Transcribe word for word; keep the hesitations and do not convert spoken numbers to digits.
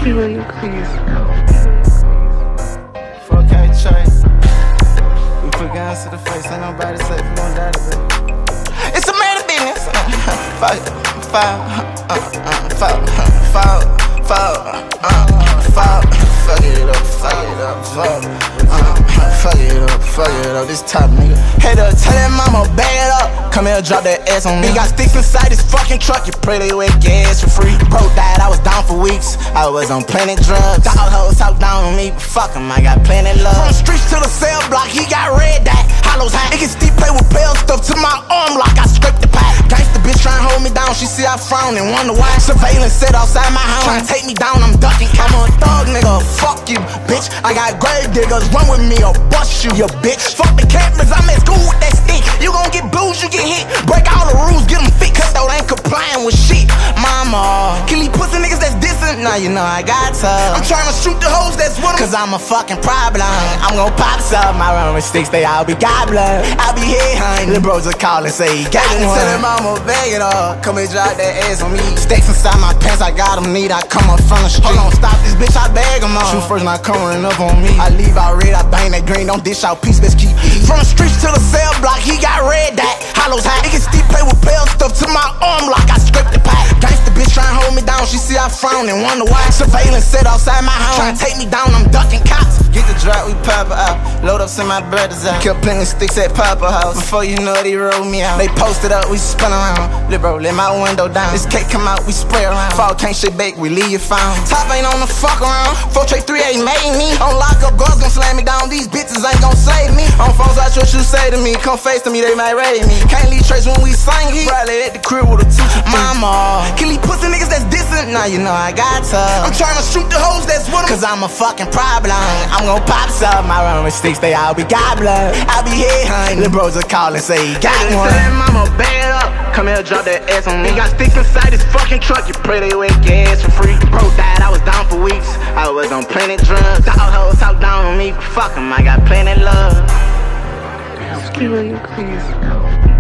Skilla, you crazy. Fuck K Trey. We put guns to the face, ain't nobody safe, we gon' die today. It's a man of business. Fuck it, fuck, uh, uh, fuck, fuck, fuck, uh, fuck. Fuck it up, fuck it up, fuck, uh, fuck it up, fuck it up. This top nigga. Hey, to tell that mama bag it up. Come here, drop that ass on me. Got sticks inside this fucking truck. You pray they wet gas for free. Bro died, I was down for weeks. I was on plenty drugs. Dog hoes talk down on me, but fuck 'em, I got plenty love. From the streets to the cell block, he got red dot. Hollows high. It can still play with pale stuff to my arm like I scraped the pie. Gangsta bitch tryna hold me down. She see I frown and wonder why. Surveillance set outside my house. Tryna take me down, I'm ducking. I'm a thug nigga. Fuck you, bitch. I got grave diggers. Run with me or bust you, you bitch. Fuck the cameras, I'm at school with that stick. You gon' get bruised, you get hit. Break all the rules, get them fixed. Cause though they ain't complying with shit. Mama, kill these pussy niggas that's dissing. Now you know I got to. I'm tryna shoot the hoes that's with them. Cause I'm a fucking problem. I'm gon' pop some. My run with sticks, they all be goblin. I be head hunting. Lil' bros will call and say he got one. Tell him I'ma bag it up. Come and drop that ass on me. Stacks inside my pants, I got them neat. I come up from the street. Hold on, stop this bitch, I bag them on. Shoot first, not coming up on me. I leave out red, I bang that green. Don't dish out peace, let's keep it. From the streets to the cell block, he got red dot. Hollows high. It can still play with pale stuff to my arm like I scraped the pie. Gangsta bitch tryna hold me down. She see I frown and wonder why. Surveillance set outside my house. Tryna take me down, I'm ducking cops. Get the drop, we pop it out. Load up, send my brothers out. Kept playing sticks at Papa House. Before you know it, he rolled me out. They posted up, we spun around. Lil' bro, let my window down. This cake come out, we spray around. Fall can't shit bake, we leave you found. Top ain't on the fuck around. four Trey three eight made me. On lock up, guards gon' slam me down. These bitches ain't gon' save me. On phones, watch what you say to me. Come face to me, they might raid me. Can't leave trace when we sing. He probably at the crib with a two. Mama, kill these pussy niggas that's dissing. Now you know I got to. I'm tryna shoot the hoes that's with them. Cause I'm a fucking problem. I'm gon' pop some. My run with sticks, they all be goblin. I be head hunting. Lil' bros will call and say he got one. Tell that mama bag it up. Come here, drop that ass on me. Got sticks inside this fucking truck. You pray they wet gas for free. Bro died, I was down for weeks. I was on plenty drugs. Dog hoes talk down on me, but fuck 'em, I got plenty love. Skilla, you crazy.